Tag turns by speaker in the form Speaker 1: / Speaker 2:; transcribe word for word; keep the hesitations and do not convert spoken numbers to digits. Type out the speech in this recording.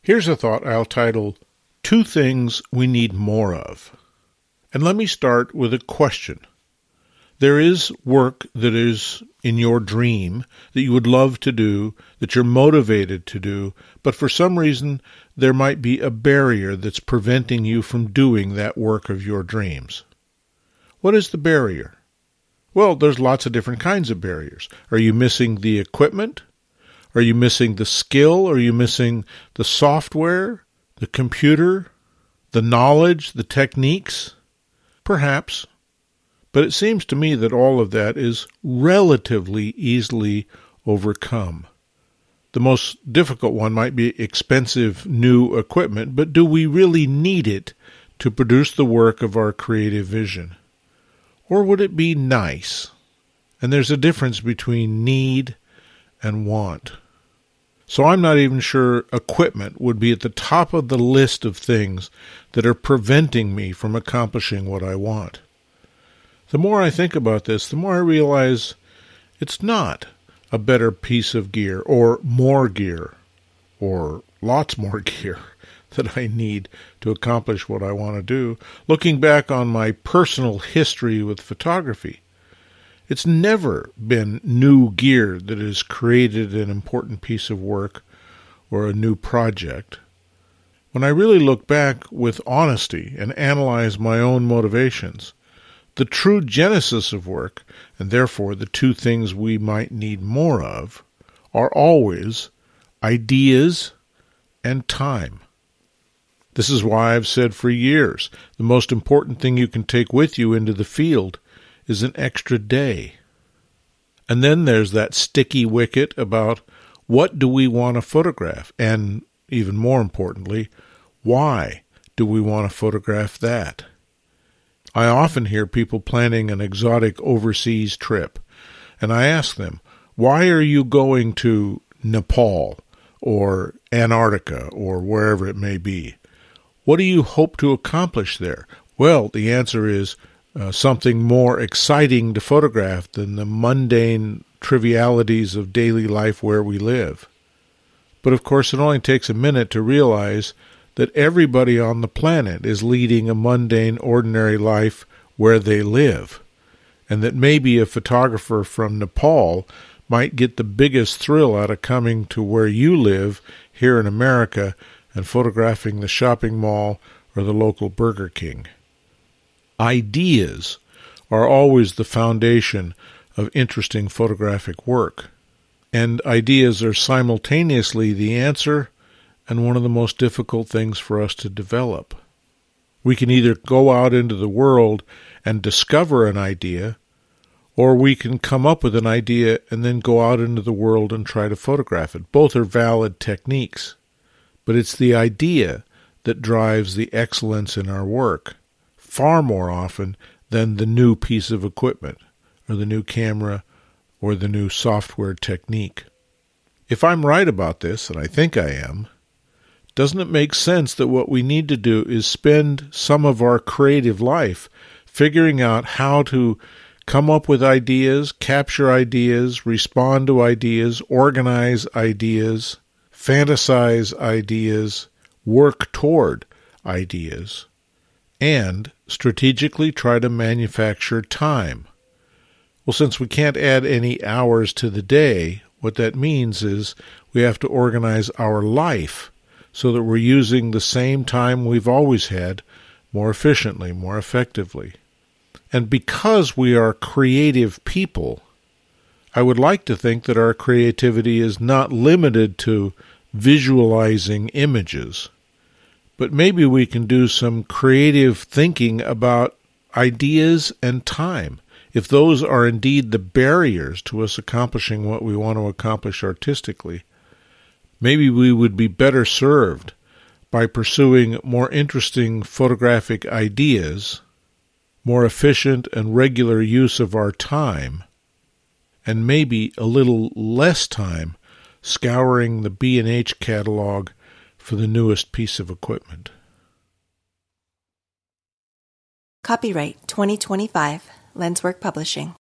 Speaker 1: Here's a thought I'll title, Two Things We Need More Of. And let me start with a question. There is work that is in your dream that you would love to do, that you're motivated to do, but for some reason there might be a barrier that's preventing you from doing that work of your dreams. What is the barrier? Well, there's lots of different kinds of barriers. Are you missing the equipment? Are you missing the skill? Are you missing the software, the computer, the knowledge, the techniques? Perhaps. But it seems to me that all of that is relatively easily overcome. The most difficult one might be expensive new equipment, but do we really need it to produce the work of our creative vision? Or would it be nice? And there's a difference between need and want. So I'm not even sure equipment would be at the top of the list of things that are preventing me from accomplishing what I want. The more I think about this, the more I realize it's not a better piece of gear or more gear or lots more gear that I need to accomplish what I want to do. Looking back on my personal history with photography, it's never been new gear that has created an important piece of work or a new project. When I really look back with honesty and analyze my own motivations, the true genesis of work, and therefore the two things we might need more of, are always ideas and time. This is why I've said for years, the most important thing you can take with you into the field is an extra day. And then there's that sticky wicket about what do we want to photograph, and even more importantly, why do we want to photograph that? I often hear people planning an exotic overseas trip, and I ask them, why are you going to Nepal or Antarctica or wherever it may be? What do you hope to accomplish there? Well, the answer is uh, something more exciting to photograph than the mundane trivialities of daily life where we live. But of course, it only takes a minute to realize that everybody on the planet is leading a mundane, ordinary life where they live, and that maybe a photographer from Nepal might get the biggest thrill out of coming to where you live here in America and photographing the shopping mall or the local Burger King. Ideas are always the foundation of interesting photographic work, and ideas are simultaneously the answer and one of the most difficult things for us to develop. We can either go out into the world and discover an idea, or we can come up with an idea and then go out into the world and try to photograph it. Both are valid techniques, but it's the idea that drives the excellence in our work, far more often than the new piece of equipment, or the new camera, or the new software technique. If I'm right about this, and I think I am, doesn't it make sense that what we need to do is spend some of our creative life figuring out how to come up with ideas, capture ideas, respond to ideas, organize ideas, fantasize ideas, work toward ideas, and strategically try to manufacture time? Well, since we can't add any hours to the day, what that means is we have to organize our life so that we're using the same time we've always had more efficiently, more effectively. And because we are creative people, I would like to think that our creativity is not limited to visualizing images, but maybe we can do some creative thinking about ideas and time. If those are indeed the barriers to us accomplishing what we want to accomplish artistically, maybe we would be better served by pursuing more interesting photographic ideas, more efficient and regular use of our time, and maybe a little less time scouring the B and H catalog for the newest piece of equipment.
Speaker 2: Copyright twenty twenty-five, Lenswork Publishing.